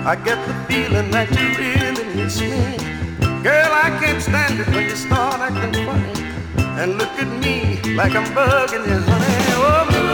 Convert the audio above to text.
I get the feeling that you really miss me. Girl, I can't stand it when you start acting funny and look at me like I'm bugging you, honey. Oh,